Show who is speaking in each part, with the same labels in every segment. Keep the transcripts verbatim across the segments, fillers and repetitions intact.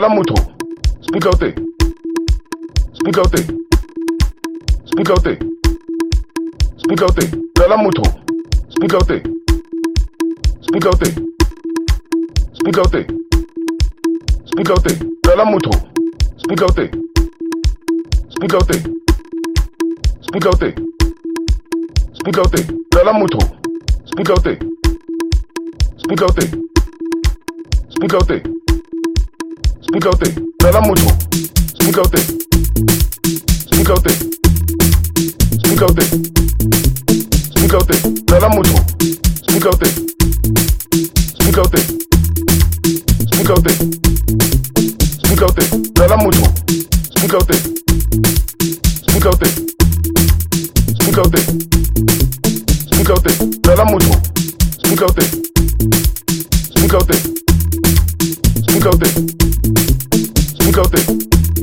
Speaker 1: Tlela motho. Speak out there. Speak out there. Speak out there. Speak out there. Tlela motho. Speak out there. Speak out there. Speak out there. Speak out there. Tlela motho. Speak out there. Speak out there. Speak out there. Speak out there. Tlela motho. Speak out there. Speak out there. Speak out there. Speak out there. Tlela motho. Speak out there. Speak out there. Speak out there. Speak out there. Tlela motho. Speak out there. Speak out there. Speak out there. Speak out there. Tlela motho. Speak out there. Speak out there. Speak out there. Speak out there. Tlela motho. Speak out there. Speak out there. Speak out there. Speak out there.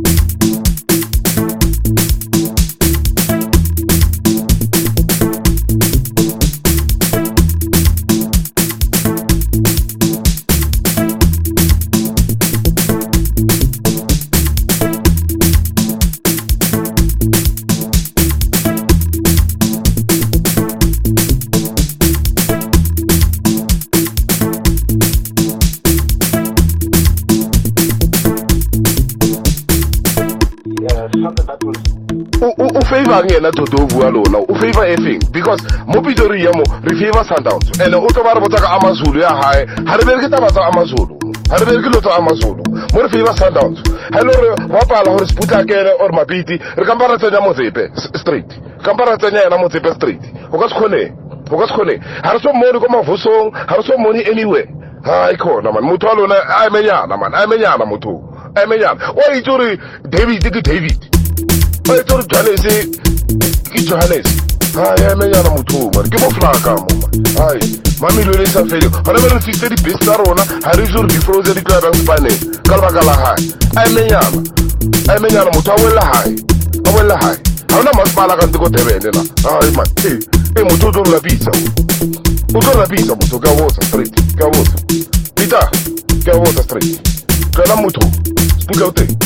Speaker 1: U favor ngena toto bua lona u favor everything because mo Pitori ya mo re favor Sundowns and o tlo ba re botsa ka Amazulu ya hae ha re bereke taba tsa Amazulu ha re bereke lo tsa Amazulu mo re favor Sundowns hello re wa pala hore sputa kele or mapiti re kampara tsenya Motsepe street kampara tsenya na Motsepe street o ka tshone o ka tshone ha re so mo ko mavusong ha re so money anywhere ha ikhona man motho lona a menyana man a menyana motho a menyana o itse David ke David o itse Johannes ke Johannes ha ya menyana motho man ke mo flaka mo hai mami lo le sa fele ha re re fitse di best tsa rona ha re zo di frozen di club Spain ka ba ka la hai a menyana a menyana motho a wela hai a wela hai ha ona masipala ka ntiko Durban na hai man eh eh motho do la pizza o do la pizza motho ka wotsa street ka wotsa pita ka wotsa street Tlela motho speak out there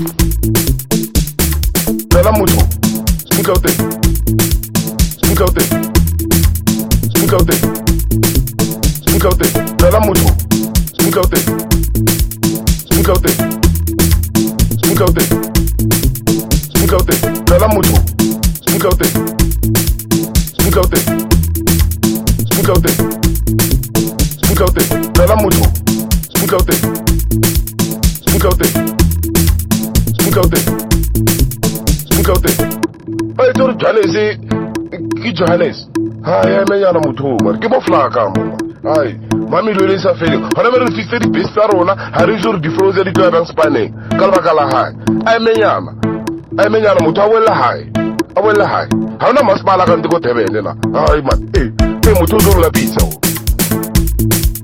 Speaker 1: Tlela motho speak out there speak out there speak out there speak out there Tlela motho speak out there speak out there speak out there speak out there Tlela motho speak out there speak out there speak out there speak out there Tlela motho speak out there speak out there speak out there speak out there ay tor Johannes ki Johannes ha ya menyana motho man ke mo flaka mo ay mami lo le sa fele hona me re fitse di best tsa rona ha re zo di frozen di club Spain ka ba ka la hai ay menyana ay menyana motho a wela hai a wela hai ha ona masipala ka ntiko Durban na ay man eh eh motho zo la pizza